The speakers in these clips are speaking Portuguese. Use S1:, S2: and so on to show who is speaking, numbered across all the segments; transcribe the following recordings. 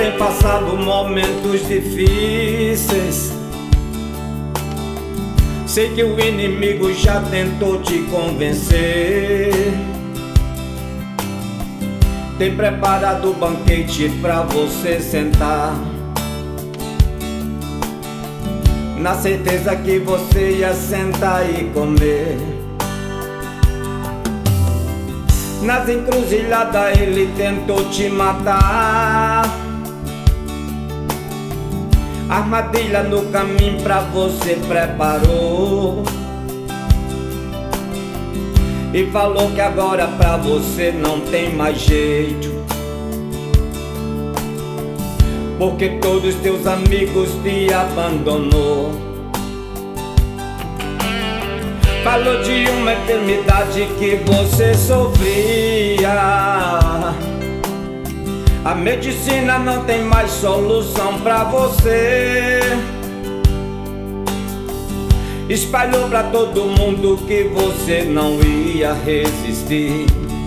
S1: tem passado momentos difíceis. Sei que o inimigo já tentou te convencer. Tem preparado o banquete pra você sentar, na certeza que você ia sentar e comer. Nas encruzilhadas ele tentou te matar, armadilha no caminho pra você preparou, e falou que agora pra você não tem mais jeito, porque todos teus amigos te abandonou. Falou de uma enfermidade que você sofria. A medicina não tem mais solução pra você. Espalhou pra todo mundo que você não ia resistir.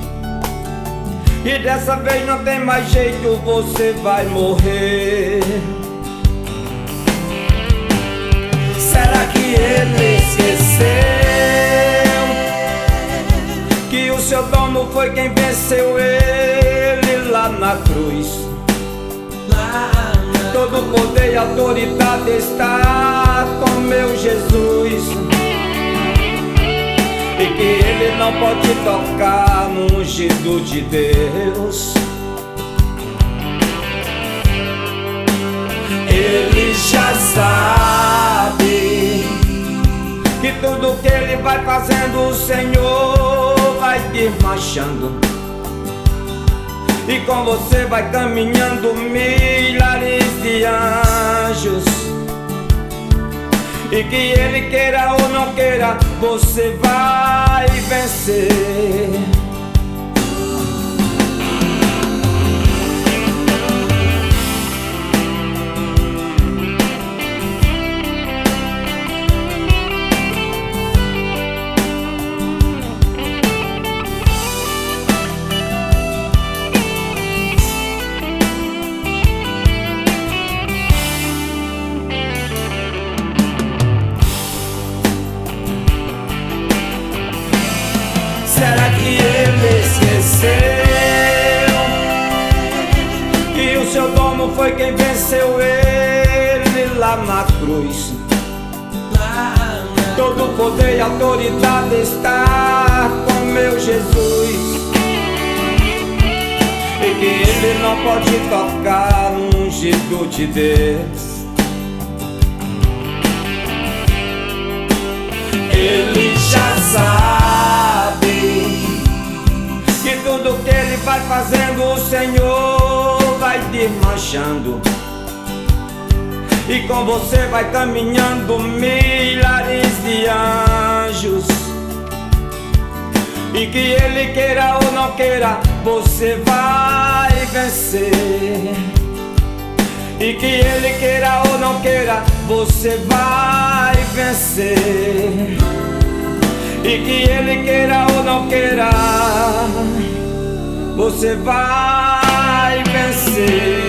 S1: E dessa vez não tem mais jeito, você vai morrer. Será que ele esqueceu que o seu dono foi quem venceu ele lá na cruz? Todo poder e autoridade está com meu Jesus, e que ele não pode tocar no ungido de Deus. Ele já sabe que tudo que ele vai fazendo, o Senhor vai desmanchando, e com você vai caminhando milhares de anjos. E que ele queira ou não queira, você vai vencer. Será que ele esqueceu que o seu dono foi quem venceu ele lá na cruz? Todo poder e autoridade está com meu Jesus, e que ele não pode tocar no ungido de Deus. Ele já sabe que tudo que ele vai fazendo, o Senhor vai desmanchando, e com você vai caminhando milhares de anjos. E que ele queira ou não queira, você vai vencer. E que ele queira ou não queira, você vai vencer. E que ele queira ou não queira, você vai vencer.